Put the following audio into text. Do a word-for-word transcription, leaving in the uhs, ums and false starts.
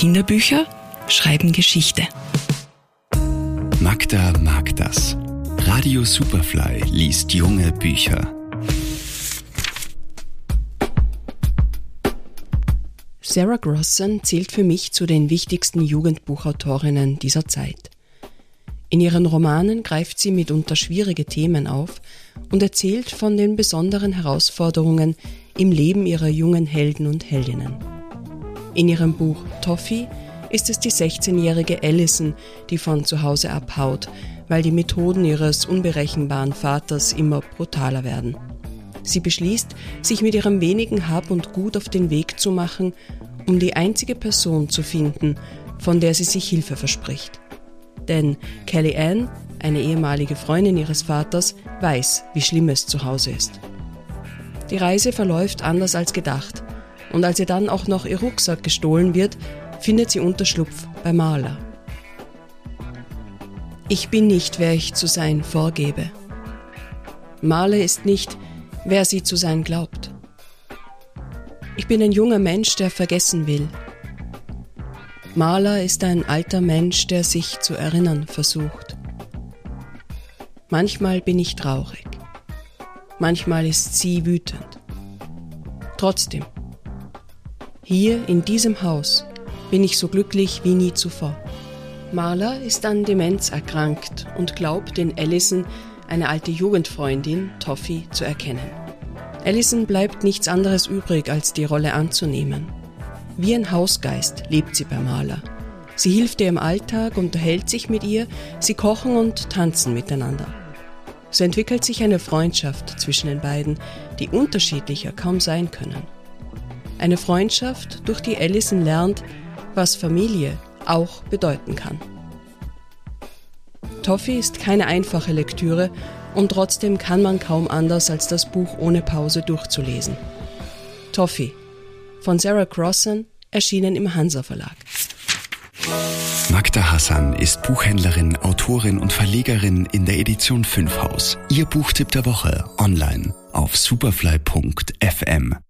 Kinderbücher schreiben Geschichte. Magda mag das. Radio Superfly liest junge Bücher. Sarah Grosson zählt für mich zu den wichtigsten Jugendbuchautorinnen dieser Zeit. In ihren Romanen greift sie mitunter schwierige Themen auf und erzählt von den besonderen Herausforderungen im Leben ihrer jungen Helden und Heldinnen. In ihrem Buch Toffee ist es die sechzehnjährige Allison, die von zu Hause abhaut, weil die Methoden ihres unberechenbaren Vaters immer brutaler werden. Sie beschließt, sich mit ihrem wenigen Hab und Gut auf den Weg zu machen, um die einzige Person zu finden, von der sie sich Hilfe verspricht. Denn Kelly Ann, eine ehemalige Freundin ihres Vaters, weiß, wie schlimm es zu Hause ist. Die Reise verläuft anders als gedacht, und als ihr dann auch noch ihr Rucksack gestohlen wird, findet sie Unterschlupf bei Marla. Ich bin nicht, wer ich zu sein vorgebe. Marla ist nicht, wer sie zu sein glaubt. Ich bin ein junger Mensch, der vergessen will. Marla ist ein alter Mensch, der sich zu erinnern versucht. Manchmal bin ich traurig. Manchmal ist sie wütend. Trotzdem, hier in diesem Haus bin ich so glücklich wie nie zuvor. Marla ist an Demenz erkrankt und glaubt in Allison, eine alte Jugendfreundin, Toffee, zu erkennen. Allison bleibt nichts anderes übrig, als die Rolle anzunehmen. Wie ein Hausgeist lebt sie bei Marla. Sie hilft ihr im Alltag, unterhält sich mit ihr, sie kochen und tanzen miteinander. So entwickelt sich eine Freundschaft zwischen den beiden, die unterschiedlicher kaum sein können. Eine Freundschaft, durch die Allison lernt, was Familie auch bedeuten kann. Toffee ist keine einfache Lektüre und trotzdem kann man kaum anders, als das Buch ohne Pause durchzulesen. Toffee von Sarah Grosson, erschienen im Hansa Verlag. Magda Hassan ist Buchhändlerin, Autorin und Verlegerin in der Edition fünf Haus. Ihr Buchtipp der Woche online auf superfly punkt f m.